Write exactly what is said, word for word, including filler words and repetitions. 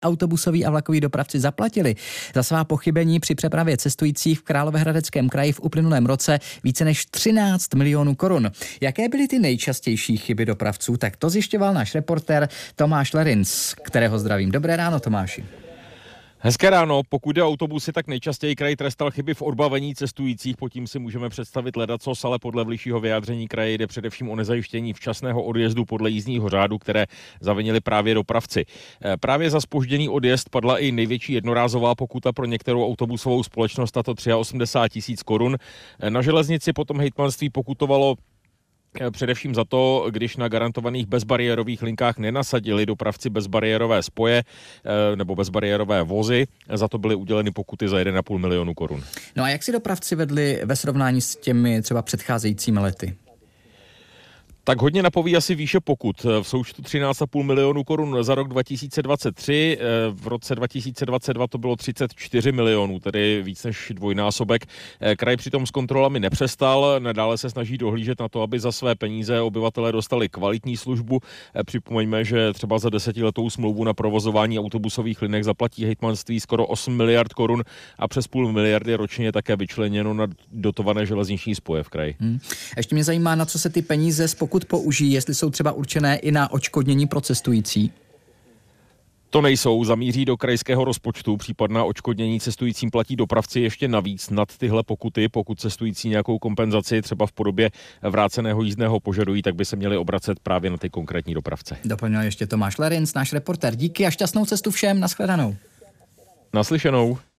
autobusoví a vlakoví dopravci zaplatili za svá pochybení při přepravě cestujících v Královéhradeckém kraji v uplynulém roce více než třináct milionů korun. Jaké byly ty nejčastější chyby dopravců? Tak to zjišťoval náš reportér Tomáš Lerinc, kterého zdravím. Dobré ráno, Tomáši. Hezké ráno. Pokud jde o autobusy, tak nejčastěji kraj trestal chyby v odbavení cestujících, pod tím si můžeme představit ledacos, ale podle bližšího vyjádření kraje jde především o nezajištění včasného odjezdu podle jízdního řádu, které zavinili právě dopravci. Právě za zpožděný odjezd padla i největší jednorázová pokuta pro některou autobusovou společnost, a to osmdesát tři tisíc korun. Na železnici potom hejtmanství pokutovalo především za to, když na garantovaných bezbariérových linkách nenasadili dopravci bezbariérové spoje nebo bezbariérové vozy. Za to byly uděleny pokuty za jedna celá pět milionu korun. No a jak si dopravci vedli ve srovnání s těmi třeba předcházejícími lety? Tak hodně napoví asi výše pokut. V součtu třináct celá pět milionů korun za rok dva tisíce dvacet tři, v roce dva tisíce dvacet dva to bylo třicet čtyři milionů, tedy víc než dvojnásobek. Kraj přitom s kontrolami nepřestal, nadále se snaží dohlížet na to, aby za své peníze obyvatelé dostali kvalitní službu. Připomeňme, že třeba za desetiletou smlouvu na provozování autobusových linek zaplatí hejtmanství skoro osm miliard korun a přes půl miliardy ročně je také vyčleněno na dotované železniční spoje v kraji. Hmm. Ještě mě zajímá, na co se ty peníze z pokud použijí, jestli jsou třeba určené i na odškodnění pro cestující? To nejsou, zamíří do krajského rozpočtu. Případná odškodnění cestujícím platí dopravci ještě navíc nad tyhle pokuty. Pokud cestující nějakou kompenzaci třeba v podobě vráceného jízdného požadují, tak by se měli obracet právě na ty konkrétní dopravce. Doplňuje ještě Tomáš Lerinc, náš reportér. Díky a šťastnou cestu všem, nashledanou. Naslyšenou.